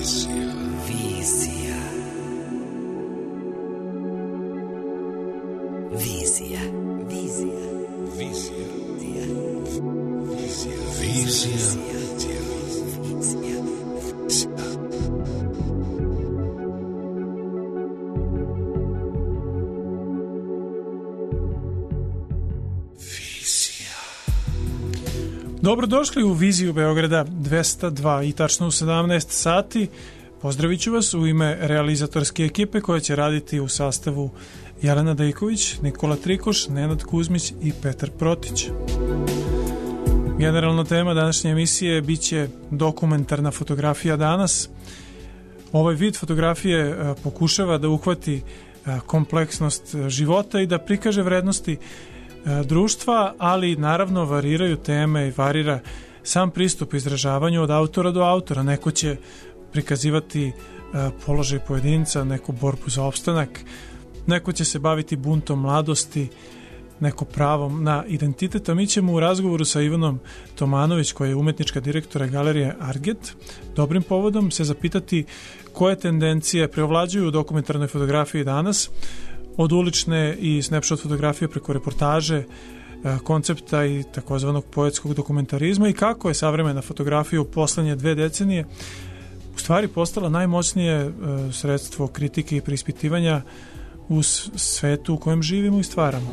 Dobrodošli u Viziju Beograda 202 i tačno u 17 sati. Pozdravit ću vas u ime realizatorske ekipe koja će raditi u sastavu Jelena Dejković, Nikola Trikoš, Nenad Kuzmić i Petar Protić. Generalna tema današnje emisije biće dokumentarna fotografija danas. Ovaj vid fotografije pokušava da uhvati kompleksnost života i da prikaže vrednosti društva, ali naravno variraju teme i varira sam pristup izražavanju od autora do autora. Neko će prikazivati položaj pojedinca, neku borbu za opstanak, neko će se baviti buntom mladosti, neko pravom na identitet, a mi ćemo u razgovoru sa Ivanom Tomanović, koja je umetnička direktora galerije Arget, dobrim povodom se zapitati koje tendencije preovlađuju u dokumentarnoj fotografiji danas, od ulične i snapshot fotografije preko reportaže, koncepta i takozvanog poetskog dokumentarizma, i kako je savremena fotografija u poslednje 2 decenije u stvari postala najmoćnije sredstvo kritike i preispitivanja u svetu u kojem živimo i stvaramo.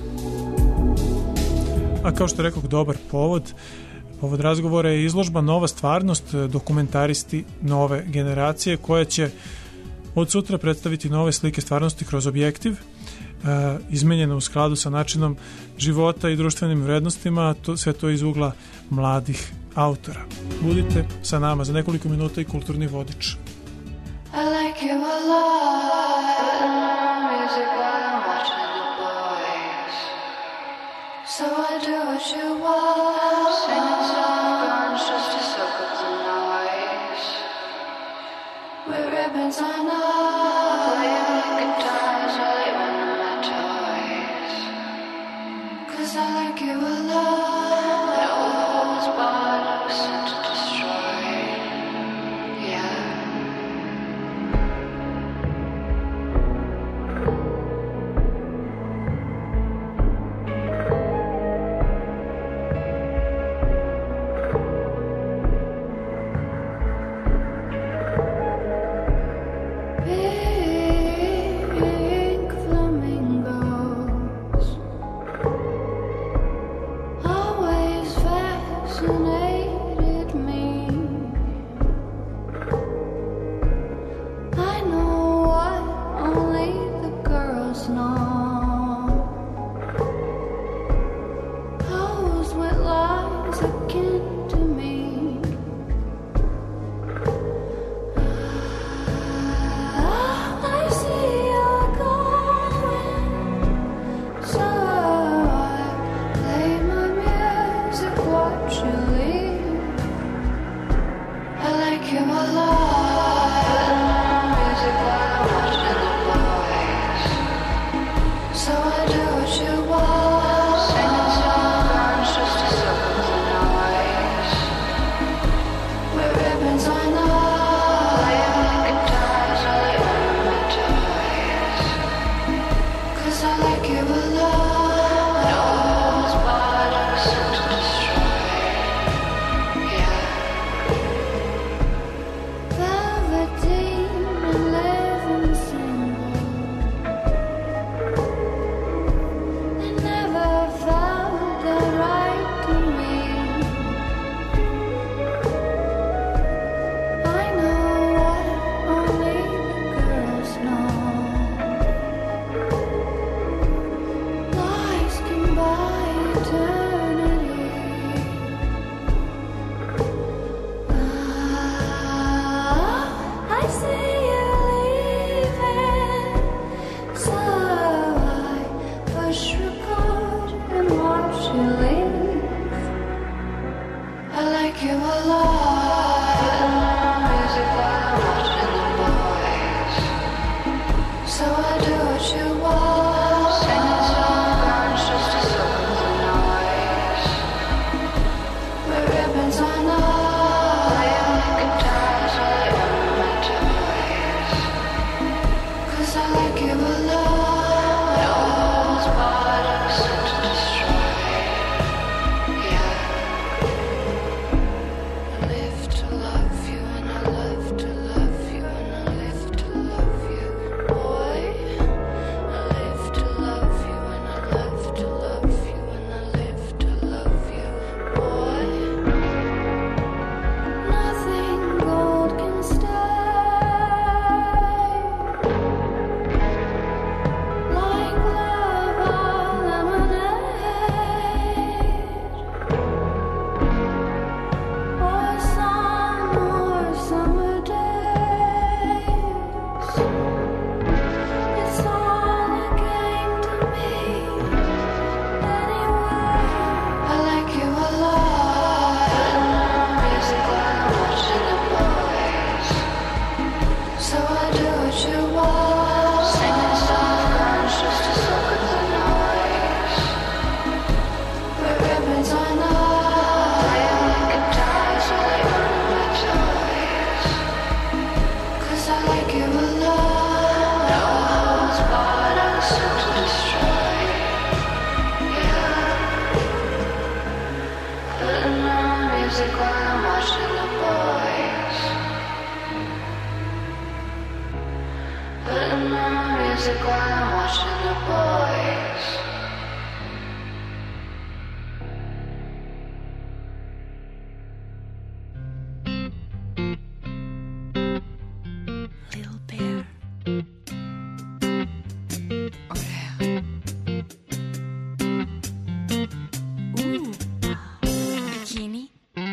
A kao što rekao, dobar povod razgovora je izložba Nova stvarnost, dokumentaristi nove generacije, koja će od sutra predstaviti nove slike stvarnosti kroz objektiv, izmenjeno u skladu sa načinom života i društvenim vrednostima, sve to iz ugla mladih autora. Budite sa nama za nekoliko minuta i kulturni vodič. I like you a lot, music while I'm watching the boys, so I do what you want, singing songs just to soak up the noise, with ribbons on up, playing guitars while you run my toys, 'cause I like you a lot, no holds barred, sent to destroy, yeah. Pink flamingos Music while I'm watching the boys. Little bear. Okay. Ooh. Bikini.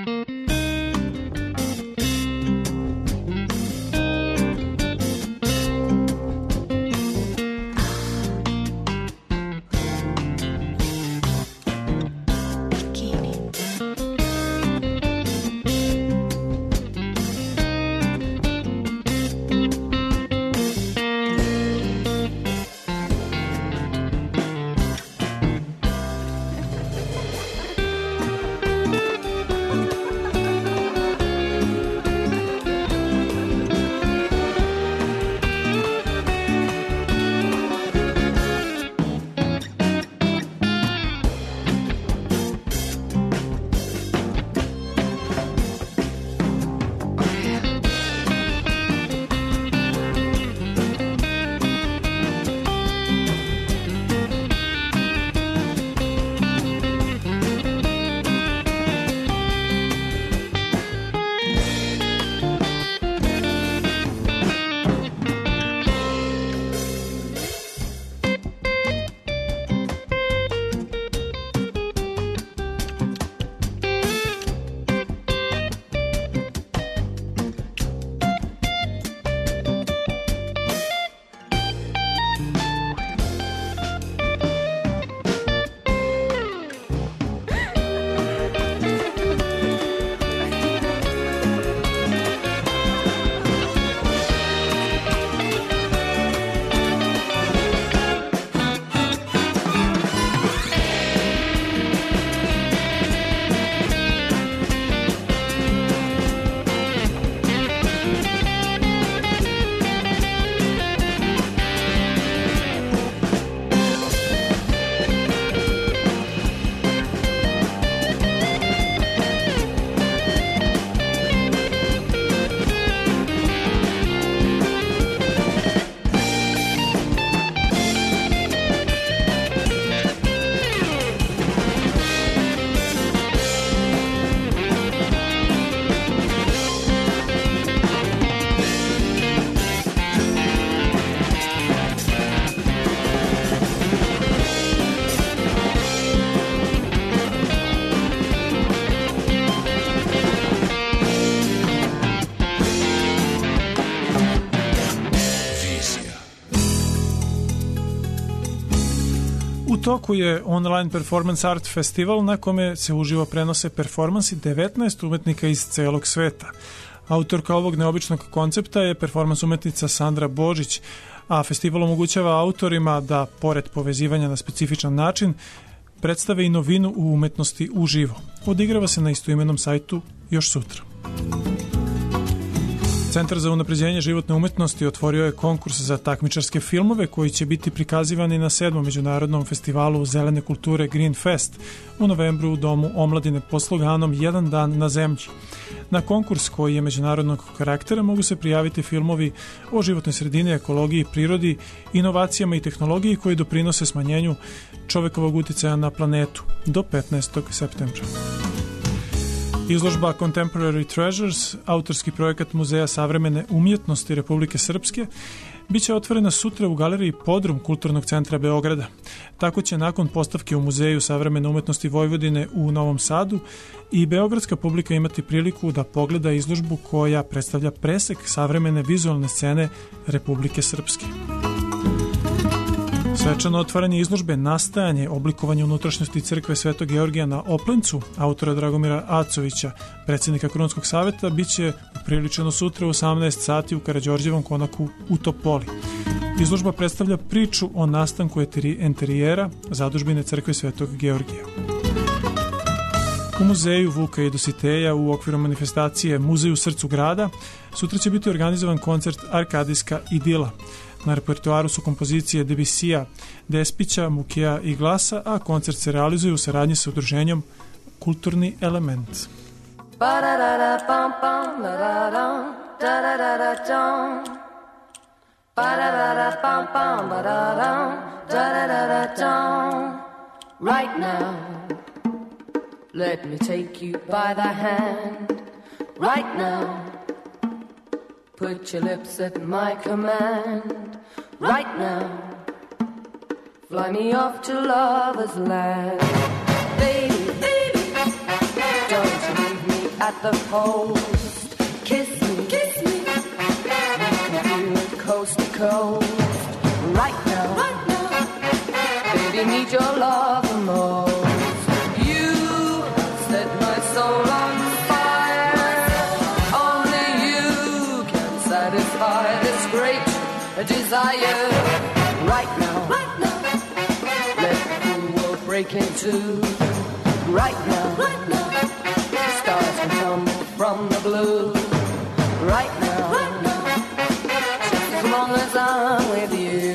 U toku je online performance art festival na kome se uživo prenose performansi 19 umetnika iz celog sveta. Autorka ovog neobičnog koncepta je performans umetnica Sandra Božić, a festival omogućava autorima da, pored povezivanja na specifičan način, predstave i novinu u umetnosti uživo. Odigrava se na istoimenom sajtu još sutra. Centar za unapređenje životne umetnosti otvorio je konkurs za takmičarske filmove koji će biti prikazivani na 7. međunarodnom festivalu zelene kulture Green Fest u novembru u Domu omladine pod sloganom Jedan dan na zemlji. Na konkurs koji je međunarodnog karaktera mogu se prijaviti filmovi o životnoj sredini, ekologiji, prirodi, inovacijama i tehnologiji koji doprinose smanjenju čovekovog uticaja na planetu do 15. septembra. Izložba Contemporary Treasures, autorski projekat Muzeja savremene umjetnosti Republike Srpske, biće otvorena sutra u galeriji Podrum Kulturnog centra Beograda. Tako će nakon postavke u Muzeju savremene umetnosti Vojvodine u Novom Sadu i beogradska publika imati priliku da pogleda izložbu koja predstavlja presek savremene vizualne scene Republike Srpske. Svečano otvaranje izložbe Nastajanje, oblikovanje unutrašnjosti crkve Svetog Georgija na Oplencu, autora Dragomira Acovića, predsjednika Krunskog saveta, biće upriličeno sutra u 18 sati u Karađorđevom konaku u Topoli. Izložba predstavlja priču o nastanku enterijera zadužbine crkve Svetog Georgija. U muzeju Vuka i Dositeja u okviru manifestacije Muzej u srcu grada sutra će biti organizovan koncert Arkadijska idila. Na repertoaru su kompozicije Debussija, Despića, Mukija i Glasa, a koncert se realizuje u saradnji sa udruženjem Kulturni element. Ba-da-da-da-bum-bum, ba-da-dum, da-da-da-da-dum. Right now, let me take you by the hand. Right now, put your lips at my command. Right now, fly me off to lover's land. Baby, baby, don't you leave me at the post. Kiss me, kiss me, we can feel it coast to coast. Right now, baby, need your love the most. You set my soul on fire. Only you can satisfy this great desire. Right now, let the world break in two. Right now, stars can tumble from the blue. Right now, just as long as I'm with you.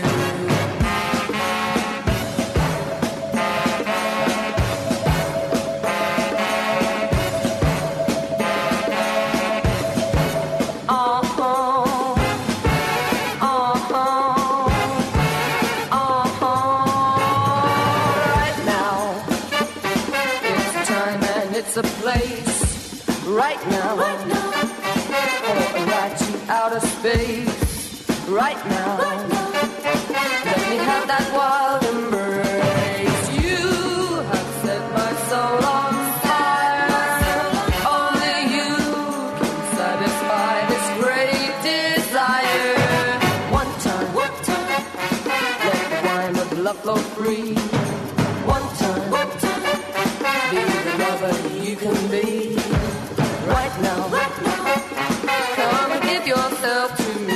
It's a place right now, for a ride to outer space. Right now, let me have that wild embrace. You have set my soul on fire. Only you can satisfy this great desire. One time, let the wine of love flow free. One time, be the lover you can be. Right now, come and give yourself to me.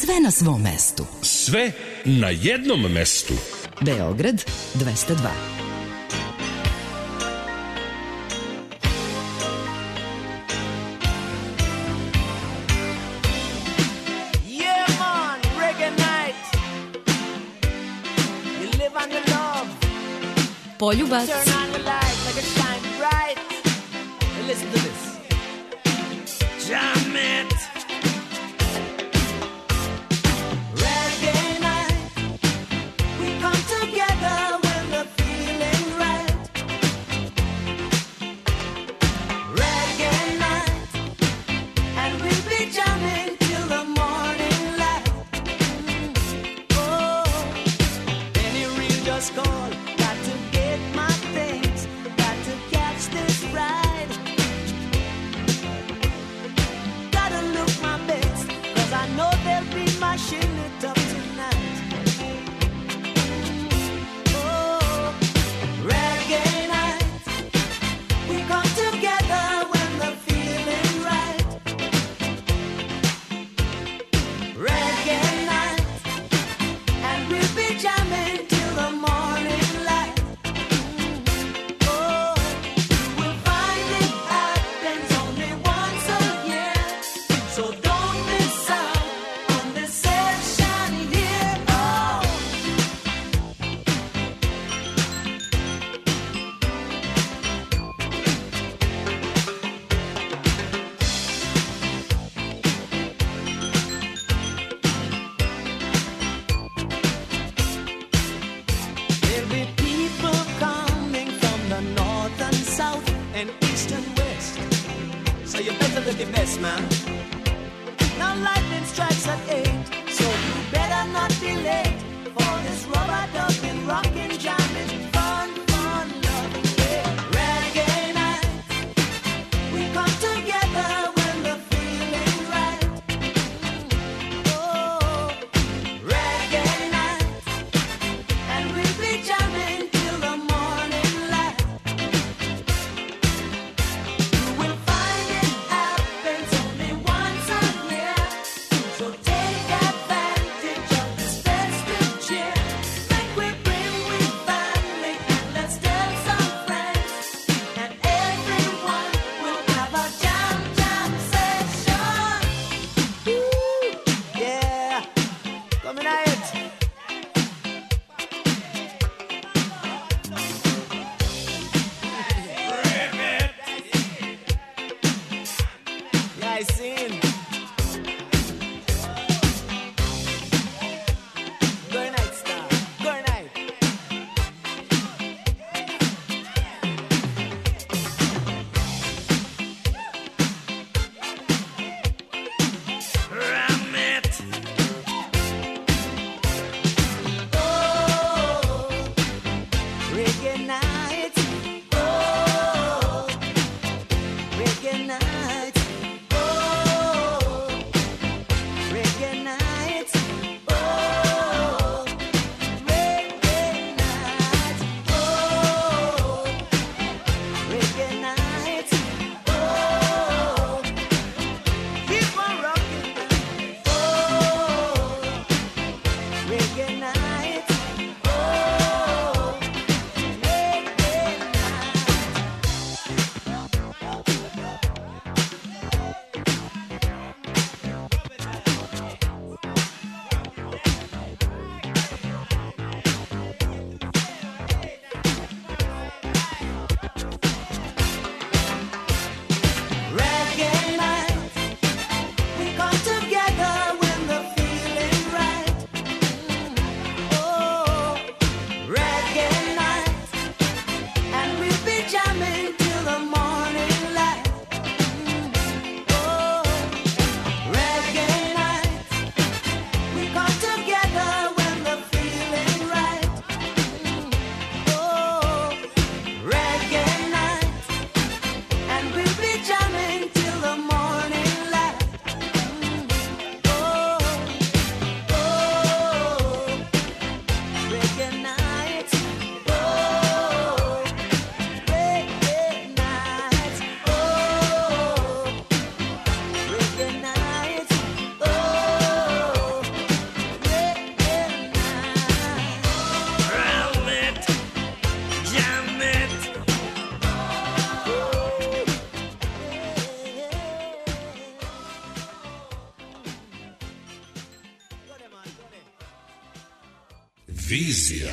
Sve na svom mestu. Sve na jednom mestu. Beograd 202. Poljubac. Vizija.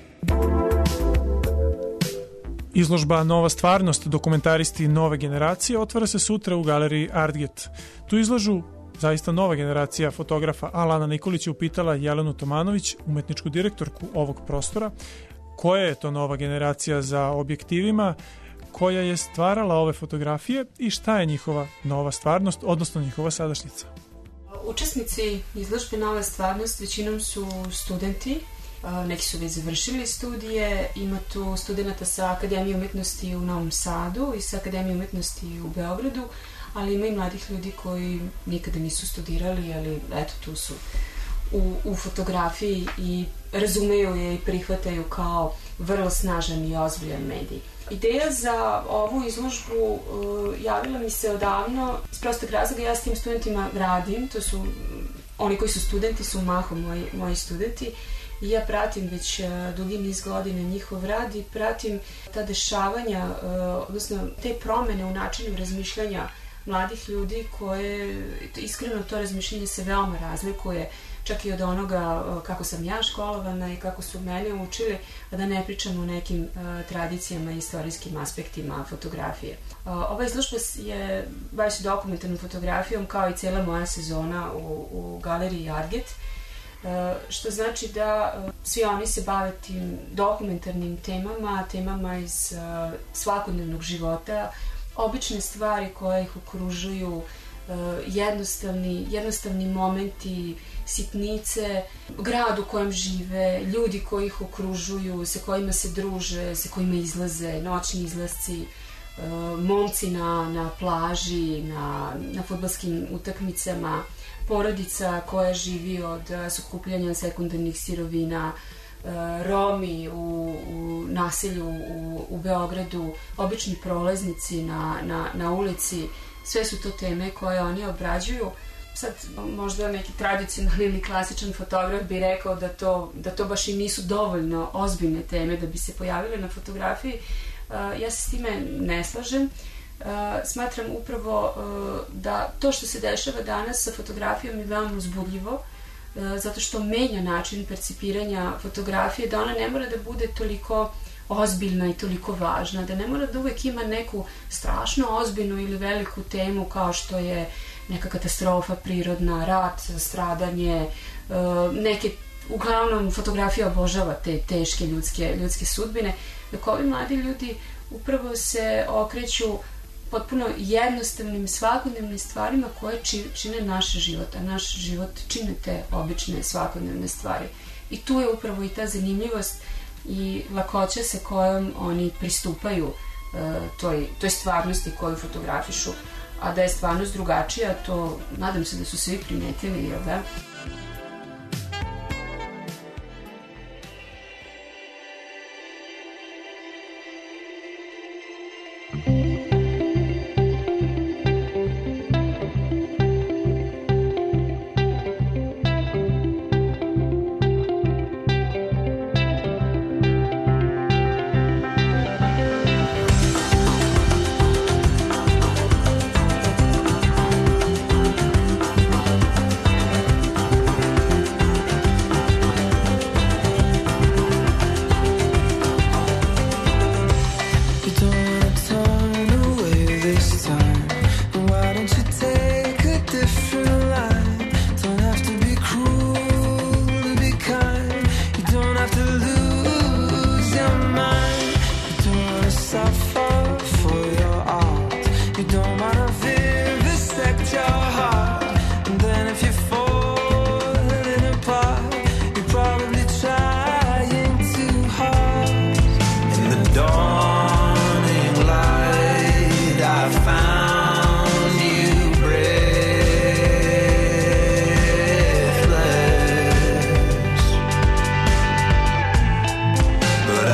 Izložba Nova stvarnost, dokumentaristi nove generacije, otvara se sutra u galeriji Artget. Tu izlažu zaista nova generacija fotografa. Alana Nikolić je upitala Jelenu Tomanović, umetničku direktorku ovog prostora, koja je to nova generacija za objektivima, koja je stvarala ove fotografije i šta je njihova nova stvarnost, odnosno njihova sadašnjica. Učesnici izložbe Nova stvarnost većinom su studenti, neki su već završili studije, ima tu studenta sa Akademije umetnosti u Novom Sadu i sa Akademije umetnosti u Beogradu, ali ima i mladih ljudi koji nikada nisu studirali, ali eto tu su u fotografiji i razumeju je i prihvataju kao vrlo snažan i ozbiljan medij. Ideja za ovu izložbu javila mi se odavno, iz prostog razloga ja s tim studentima radim, to su oni koji su studenti, su mahom moji studenti i ja pratim već dugi niz godina njihov rad i pratim ta dešavanja, odnosno te promene u načinu razmišljanja mladih ljudi koje, iskreno to razmišljanje se veoma razlikuje, čak i od onoga kako sam ja školovana i kako su mene učili, a da ne pričam o nekim tradicijama i istorijskim aspektima fotografije. Ova izložba je baš dokumentarnom fotografijom kao i cijela moja sezona u galeriji Artget, što znači da svi oni se bave tim dokumentarnim temama iz svakodnevnog života, obične stvari koje ih okružuju, jednostavni momenti, sitnice, grad u kojem žive, ljudi koji ih okružuju, sa kojima se druže, sa kojima izlaze, noćni izlasci, momci na plaži, na fudbalskim utakmicama, porodica koja živi od sakupljanja sekundarnih sirovina, Romi u naselju u Beogradu, obični prolaznici na ulici, sve su to teme koje oni obrađuju. Sad, možda neki tradicionalni ili klasičan fotograf bi rekao da to baš i nisu dovoljno ozbiljne teme da bi se pojavile na fotografiji. Ja se s time ne slažem. Smatram upravo da to što se dešava danas sa fotografijom je veoma uzbudljivo, zato što menja način percipiranja fotografije, da ona ne mora da bude toliko ozbiljna i toliko važna, da ne mora da uvek ima neku strašno ozbiljnu ili veliku temu kao što je neka katastrofa prirodna, rat, stradanje, neke, uglavnom fotografija obožava te teške ljudske sudbine, dok ovi mladi ljudi upravo se okreću potpuno jednostavnim, svakodnevnim stvarima koje čine naš život, a naš život čine te obične svakodnevne stvari. I tu je upravo i ta zanimljivost i lakoća sa kojom oni pristupaju toj stvarnosti koju fotografišu. A da je stvarnost drugačija, to nadam se da su svi primetili, jel da?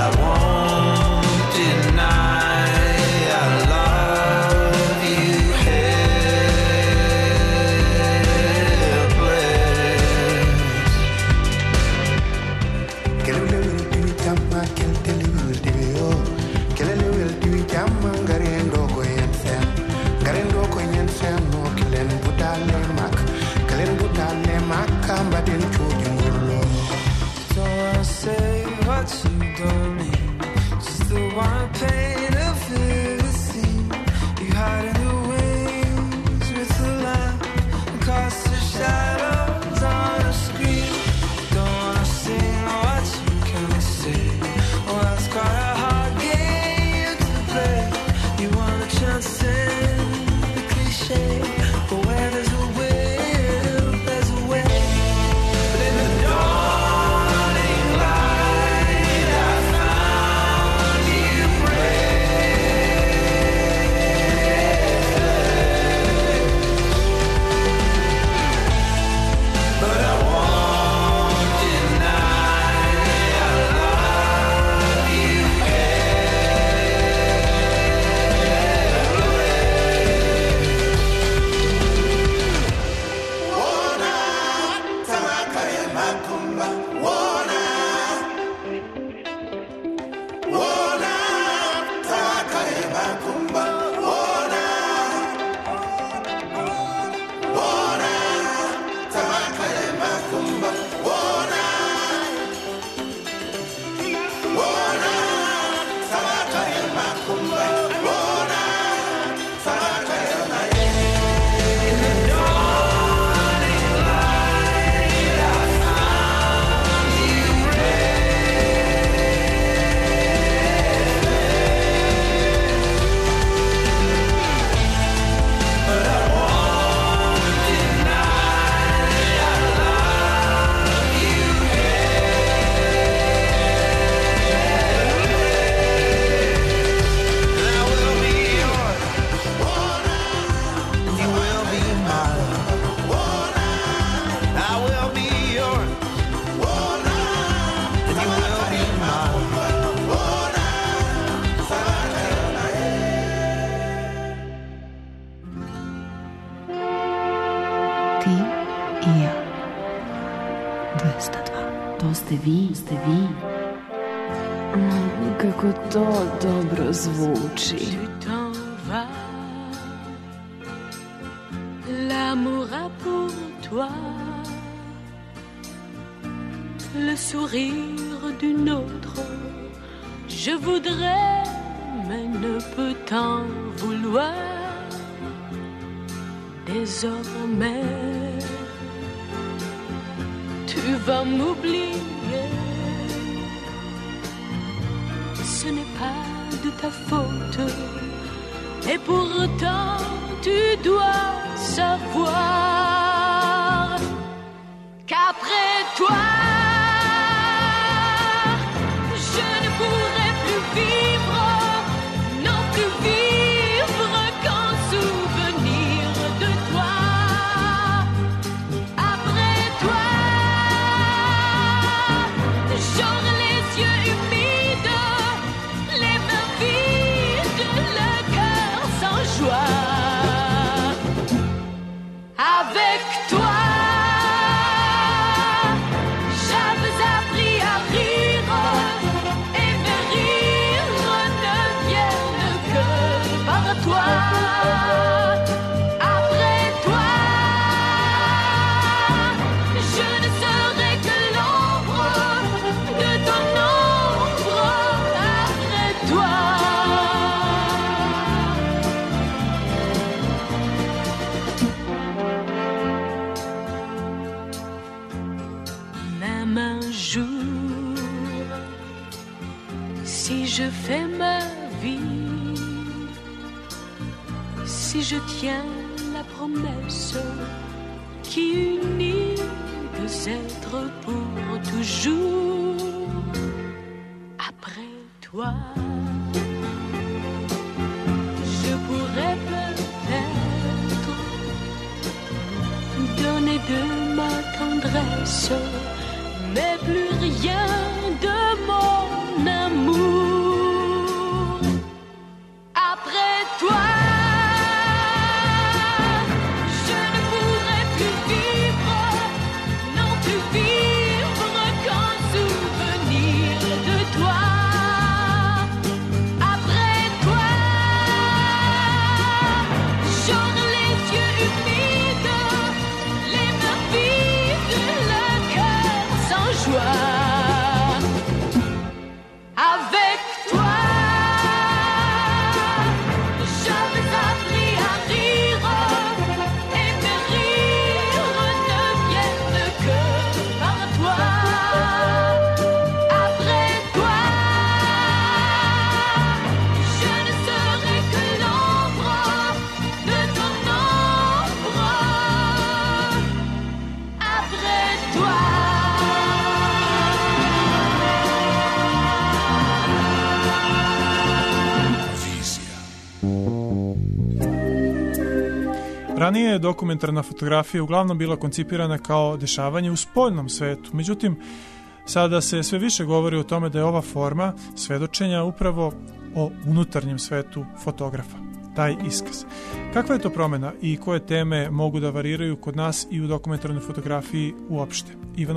You for me. Just the one pain of the scene. You hide in the wings with the lamp and cast the shadows on a screen. Don't wanna sing what you can't say. Oh, that's quite a hard game to play. You want a chance in the cliche, but where there's a will, there's a way. But in the dawning light, I found you but I won't deny I love you Ti i ja. 202. To ste vi. Kako to dobro zvuči. Tu t'en vas, l'amour a pour toi le sourire d'une autre. Je voudrais, mais ne peux t'en vouloir. Désormais, tu vas m'oublier. Ce n'est pas de ta faute. Et pourtant, tu dois savoir qu'après toi, je ne pourrai plus vivre, non plus vivre qu'en souvenir de toi. Après toi, j'aurai les yeux humides, les mains vides, le cœur sans joie. Avec toi, j'avais appris à rire, et mes rires ne viennent que par toi. Après toi, je ne serai que l'ombre de ton ombre. Après toi, même un jour, si je fais ma vie, si je tiens la promesse qui unit deux êtres pour toujours, après toi, je pourrais peut-être donner de ma tendresse, mais plus rien de mon amour. Après toi, je ne pourrai plus vivre, non plus vivre qu'en souvenir de toi. Après toi, j'aurai les yeux humides, les mains vides, le cœur sans joie. Ranije je dokumentarna fotografija uglavnom bila koncipirana kao dešavanje u spoljnom svetu. Međutim, sada se sve više govori o tome da je ova forma svedočenja upravo o unutarnjem svetu fotografa, taj iskaz. Kakva je to promjena i koje teme mogu da variraju kod nas i u dokumentarnoj fotografiji uopšte?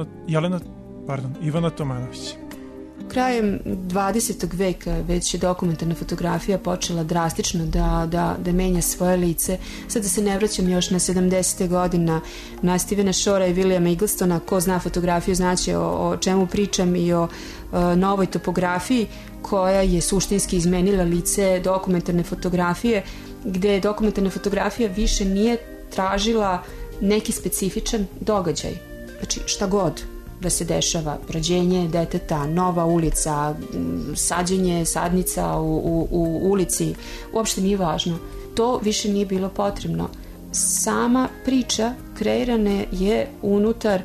Ivana Tomanović. Krajem 20. veka već je dokumentarna fotografija počela drastično da menja svoje lice. Sad da se ne vraćam još na 70. godina na Stevena Shorea i Williama Egglestona. Ko zna fotografiju znaće o čemu pričam i o novoj topografiji koja je suštinski izmenila lice dokumentarne fotografije, gde dokumentarna fotografija više nije tražila neki specifičan događaj. Znači šta god da se dešava, rođenje deteta, nova ulica, sađenje sadnica u ulici, uopšte nije važno. To više nije bilo potrebno. Sama priča kreirana je unutar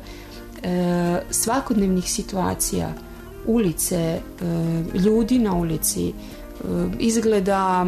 svakodnevnih situacija, ulice, ljudi na ulici, izgleda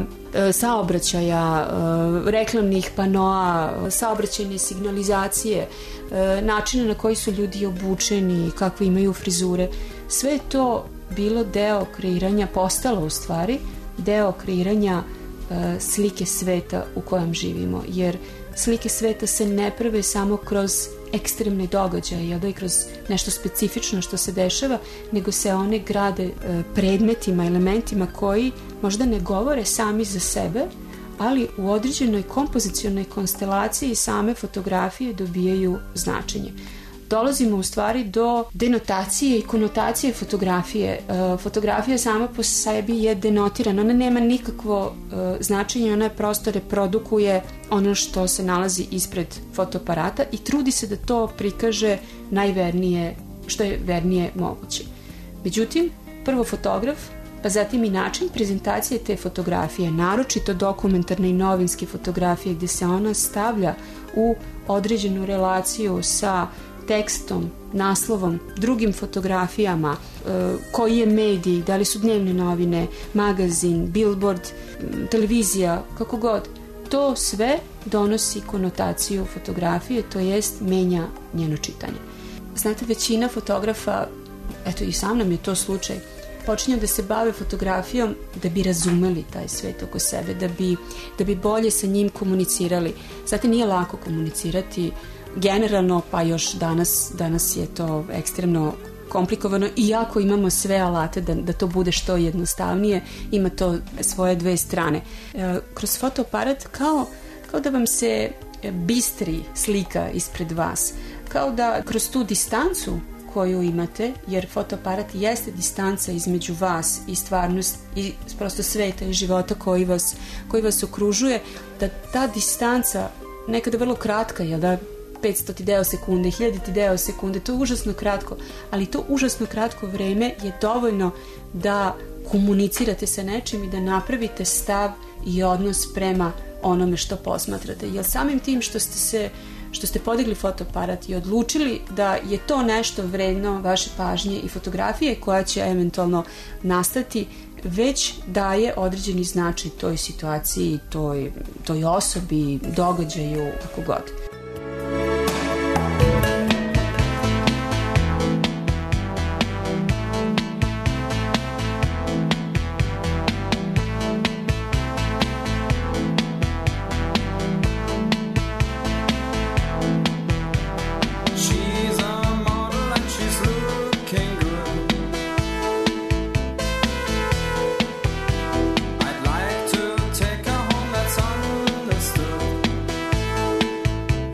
saobraćaja, reklamnih panoa, saobraćajne signalizacije, načina na koji su ljudi obučeni, kakve imaju frizure. Sve je to bilo deo kreiranja, postalo u stvari deo kreiranja slike sveta u kojem živimo, jer slike sveta se ne prave samo kroz ekstremne događaje, da i kroz nešto specifično što se dešava, nego se one grade predmetima, elementima koji možda ne govore sami za sebe, ali u određenoj kompozicionoj konstelaciji same fotografije dobijaju značenje. Dolazimo u stvari do denotacije i konotacije fotografije. Fotografija sama po sebi je denotirana, ona nema nikakvo značenje, ona prosto reprodukuje ono što se nalazi ispred fotoaparata i trudi se da to prikaže najvernije, što je vernije moguće. Međutim, prvo fotograf, pa zatim i način prezentacije te fotografije, naročito dokumentarne i novinske fotografije, gde se ona stavlja u određenu relaciju sa tekstom, naslovom, drugim fotografijama, koji je medij, da li su dnevne novine, magazin, billboard, televizija, kako god. To sve donosi konotaciju fotografije, to jest menja njeno čitanje. Znate, većina fotografa, eto i sam nam je to slučaj, počinju da se bave fotografijom da bi razumeli taj svet oko sebe, da bi bolje sa njim komunicirali. Znate, nije lako komunicirati generalno, pa još danas je to ekstremno komplikovano, iako imamo sve alate da to bude što jednostavnije, ima to svoje dve strane. Kroz fotoaparat kao da vam se bistri slika ispred vas, kao da kroz tu distancu koju imate, jer fotoaparat jeste distanca između vas i stvarnost i prosto sveta i života koji vas okružuje, da ta distanca nekada vrlo kratka, jel da, 500 deo sekunde, 1000 deo sekunde, to je užasno kratko, ali to užasno kratko vreme je dovoljno da komunicirate sa nečim i da napravite stav i odnos prema onome što posmatrate. Jer samim tim što ste podigli fotoaparat i odlučili da je to nešto vredno vaše pažnje i fotografije koja će eventualno nastati, već daje određeni značaj toj situaciji, toj osobi, događaju, kako god. I'd like to take her home, that's understood.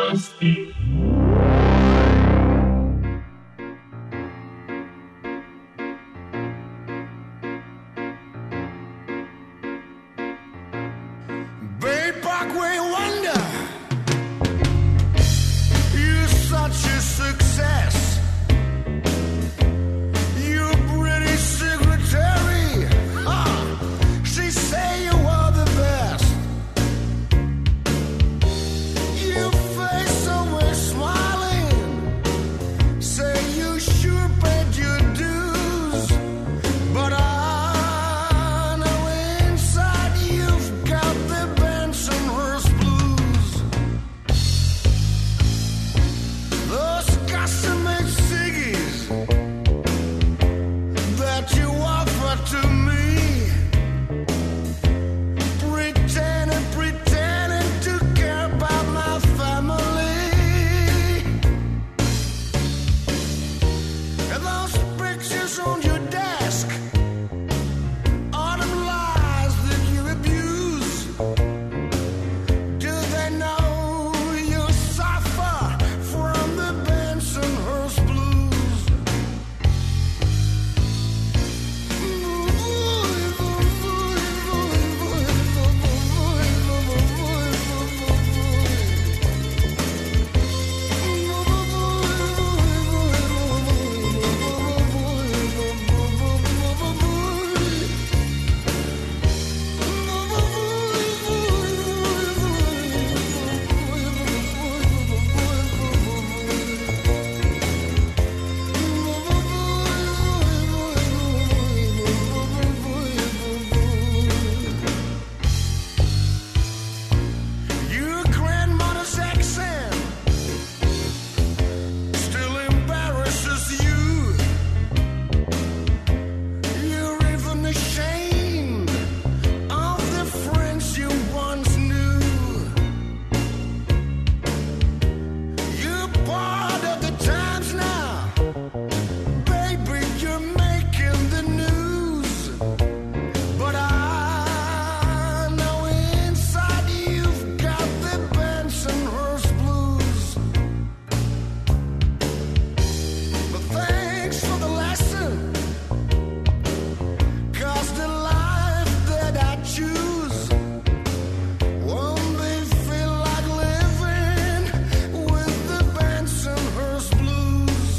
strasti. Bay Parkway Wonder, you're such a success. Your British secretary, she say you are the best. Your face always smiling, say you sure paid your dues, but I know inside you've got the Bensonhurst blues. Those custom-made ciggies that you offer to me, pretending to care about my family. And those pictures on your desk are them lies that you abuse. Do they know you suffer from the Bensonhurst blues? Your grandmother's accent still embarrasses you. You're even ashamed of the friends you once knew. You're part of the times now, baby. You're making the news, but I know inside you've got the Bensonhurst blues. But thanks for the lesson, 'cause the life that I choose won't be feel like living with the Bensonhurst blues.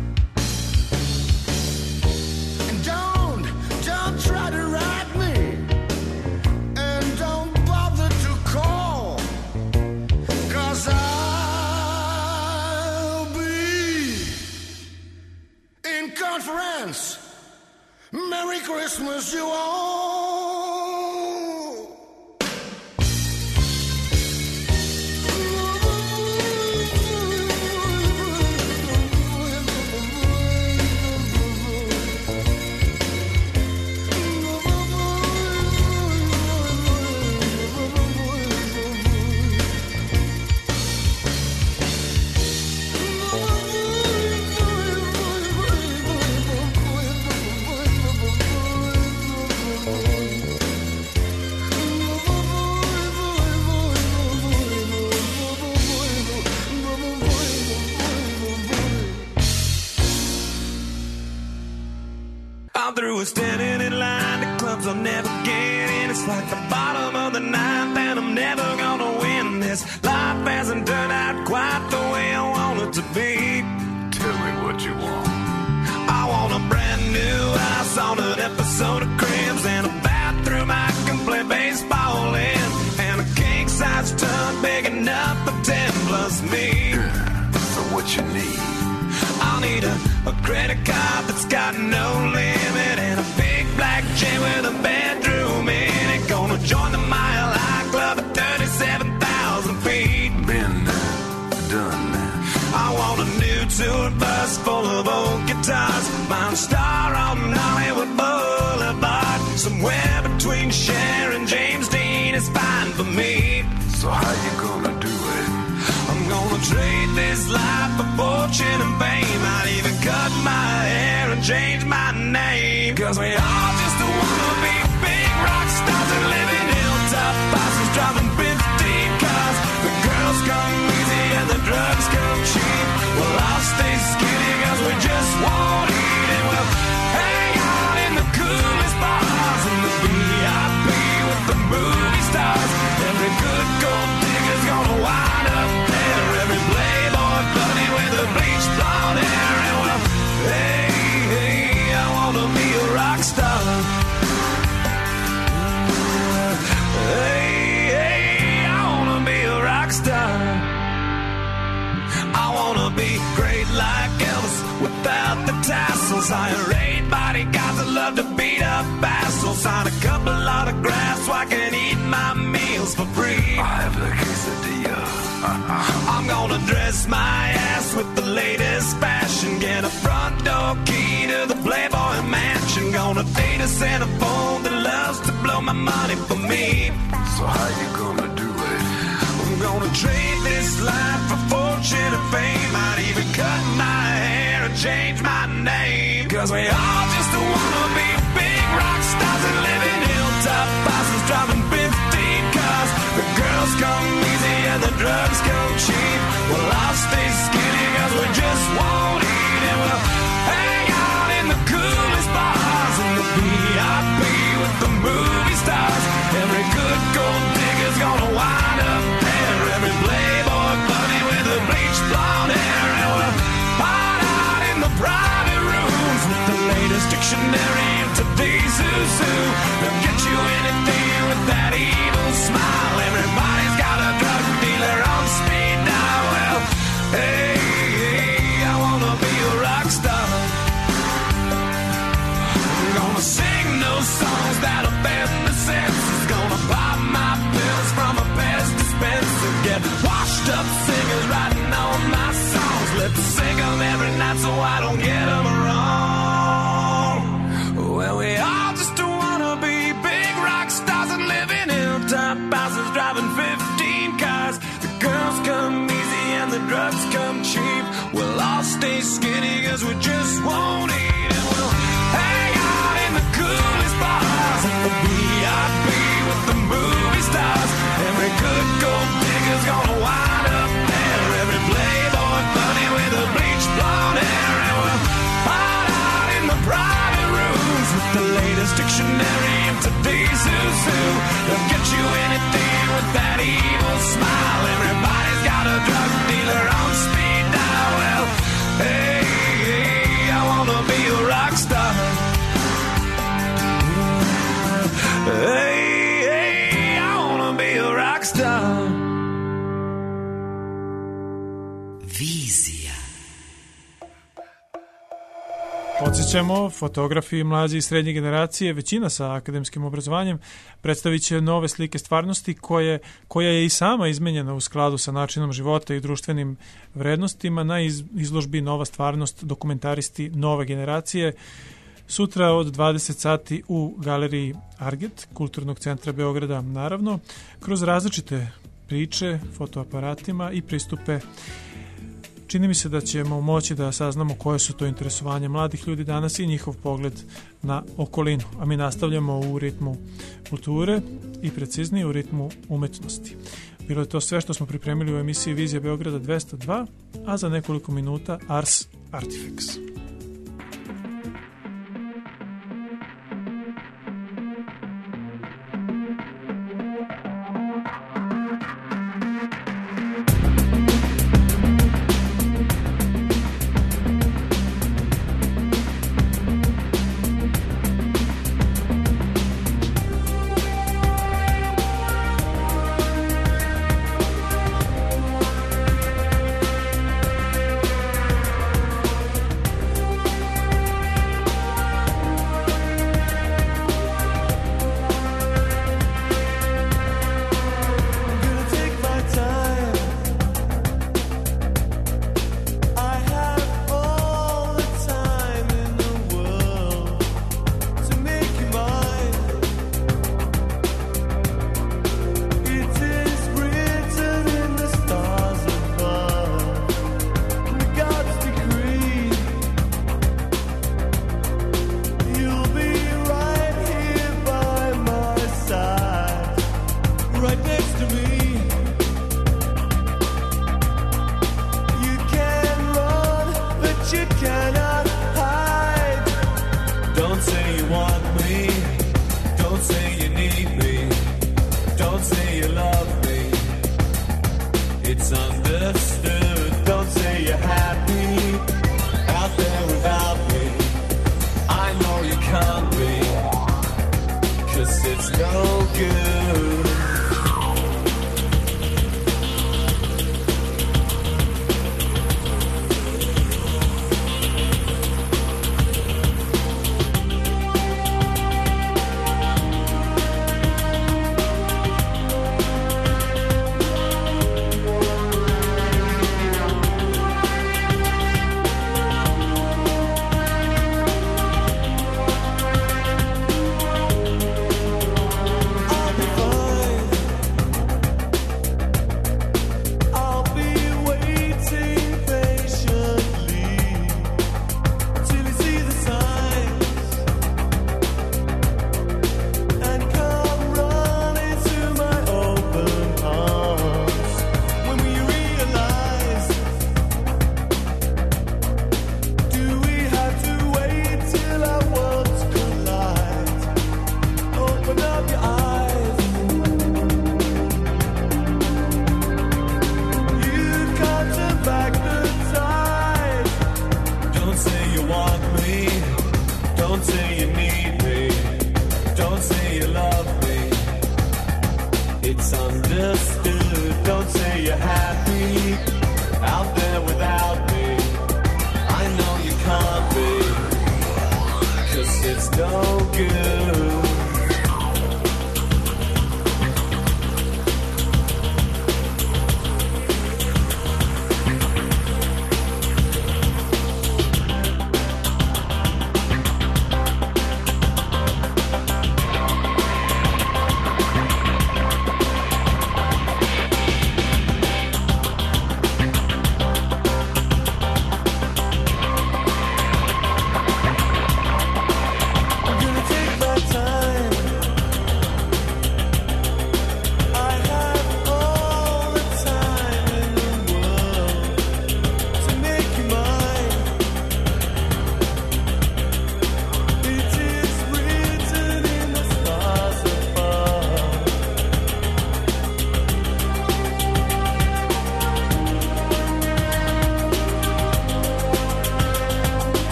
And don't try to write me, and don't bother to call, 'cause I'll be in conference. Merry Christmas, you all. I'm through with standing in line to clubs I'll never get in. It's like the bottom of the ninth and I'm never gonna win this. Life hasn't turned out quite the way I want it to be. Tell me what you want. I want a brand new house on an episode of Cribs, and a bathroom I can play baseball in, and a king-size tub big enough for 10 plus me. So what you need? I'll need a credit card that's got no limit, and a big black chain with a bedroom in it. Gonna join the Mile High Club at 37,000 feet. Been there, done that. I want a new tour bus full of old guitars, Mine Star on Hollywood Boulevard. Somewhere between Cher and James Dean is fine for me. So how you gonna do it? I'm gonna trade this life for fortune and fame. I'd even cut my hair and change my name, 'cause we all just wanna be big rock stars and live in hilltop houses, driving 15 cars. The girls come easy and the I wanna be great like Elvis without the tassels. Hire 8 bodyguards that love to beat up assholes. Sign a couple autographs so I can eat my meals for free. I have the quesadilla. I'm gonna dress my ass with the latest fashion. Get a front door key to the Playboy Mansion. Gonna date a Santa phone that loves to blow my money for me. So how you gonna do it? I'm gonna trade this life for fortune and fame. I'd even cut my hair and change my name. Cause we all just wanna be big rock stars and live in hilltop houses driving 15 cars. The girls come easy and the drugs come cheap. Well, I'll stay skinny cause we just won't eat. And we'll hang out in the coolest bars in the VIP with the movie stars. Every good gold digger's gonna wind up there. Every playboy bunny with the bleached blonde hair. And we'll hide out in the private rooms with the latest dictionary of today's who's who. They'll get you anything with that evil smile. Everybody's got a drug dealer on speed dial. Well, hey, I wanna be a rock star. I'm gonna sing those songs that offend the senses. Gonna buy my pills from a best dispenser. Get washed up singers writing all my songs. Lip sync them every night so I don't get them wrong. Well, we all just wanna be big rock stars and live in hilltop houses driving 15 cars. The girls come easy and the drugs come cheap. We'll all stay skinny cause we just won't eat. And we'll hang out in the coolest bars at the VIP with the movie stars. Every good gold digger's gonna wind up there. Every playboy bunny with a bleached blonde hair. And we'll hide out in the private rooms with the latest dictionary of today's who's who. They'll get you anything with that evil smile. Everybody's got a drug dealer on speed dial. Well, hey, I wanna be a rock star. Hey, I wanna be a rock star. Vizija. Podsjećamo, fotografi mlađe i srednje generacije, većina sa akademskim obrazovanjem, predstavit će nove slike stvarnosti koja je i sama izmenjena u skladu sa načinom života i društvenim vrednostima na izložbi Nova stvarnost, dokumentaristi nove generacije. Sutra od 20 sati u galeriji Arget, Kulturnog centra Beograda, naravno, kroz različite priče, fotoaparatima i pristupe. Čini mi se da ćemo moći da saznamo koje su to interesovanje mladih ljudi danas i njihov pogled na okolinu. A mi nastavljamo u ritmu kulture i preciznije u ritmu umetnosti. Bilo je to sve što smo pripremili u emisiji Vizija Beograda 202, a za nekoliko minuta Ars Artifex.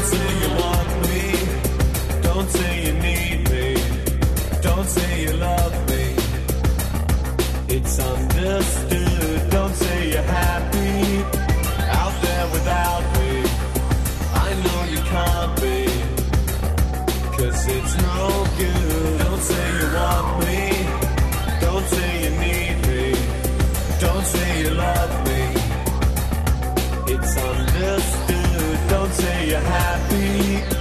Don't say you want me. Don't say you need me. Don't say you love me. It's understood. Don't say you're happy out there without me. I know you can't be, 'cause it's no good. Don't say you want me. Don't say you need me. Don't say you love me. It's understood. Don't say you're happy